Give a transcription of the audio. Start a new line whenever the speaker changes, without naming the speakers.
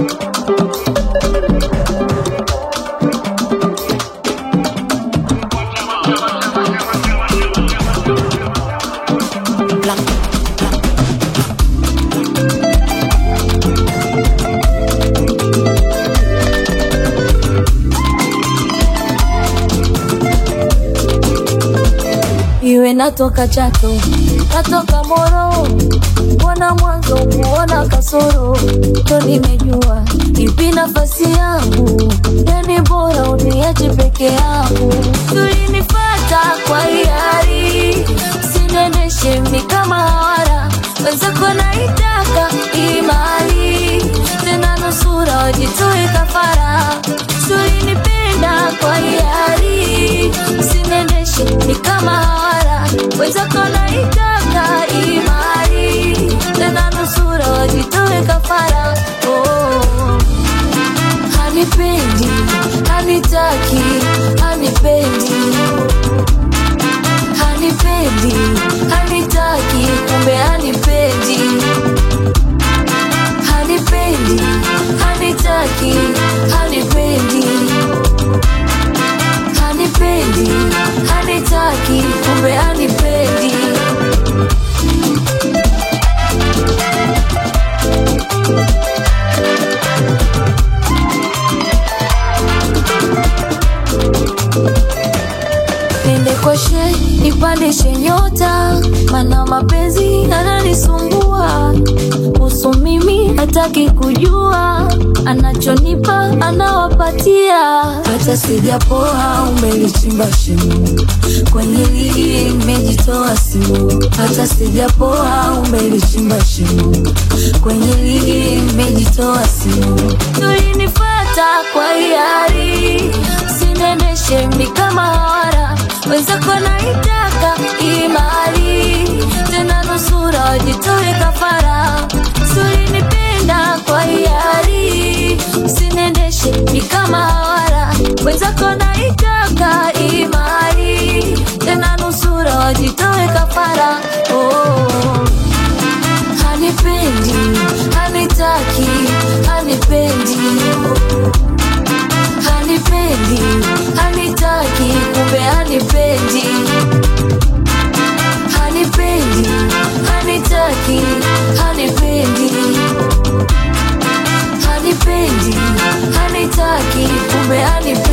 Iwe natoka Chato, natoka Moro, mbona mwanzo kuona kasoro, to nimejua ipi nafasi yangu, yani bora uniache peke yangu. Tulinifata kwa hiari, sinendeshe mi kama hawara, wenzako naitaka imali, tena nusura wajitoe kafara. Tulinipenda kwa hiari, sinendeshe mi kama hawara, wenzako naitaka imali, tena nusura wajitoe kafara. Oh, hanipendi, hanitaki, hanipendi, hanipendi, hanitaki, kumbe hanipendi, hanipendi, hanitaki, hanipendi, hanipendi, hanitaki, kumbe hanipendi. Nende kwa she, nipandishe nyota, mana mapenzi yananisumbua. Kuhusu mimi hataki kujua, anachonipa anawapatia. Hata sijapoa umelichimba shimo, kwenye ligi imejitoa simu. Hata sijapoa umelichimba shimo, kwenye ligi imejitoa simu. Tulinifata kwa hiari, sinendeshe mi kama hawara, wenzako naitaka imali, tena nusura wajitoe kafara. Tulinipenda kwa hiari, sinendeshe mi kama hawara, wenzako naitaka imali, tena nusura wajitoe kafara. Oh, hanipendi, hanitaki, hanipendi, hanipendi, hanitaki, kumbe hanipendi, hanipendi, hanitaki, hanipendi, hanipendi, hanitaki, kumbe hanipendi.